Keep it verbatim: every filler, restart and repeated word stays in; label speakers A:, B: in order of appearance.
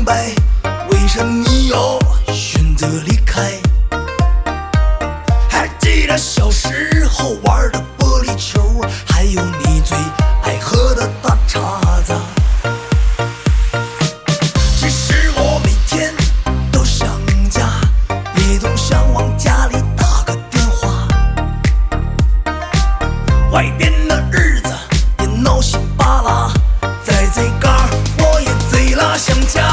A: 白为什么你要选择离开。还记得小时候玩的玻璃球，还有你最爱喝的大碴子。其实我每天都想家，也总想往家里打个电话。外边的日子也闹心巴拉，在这嘎我也贼拉想家。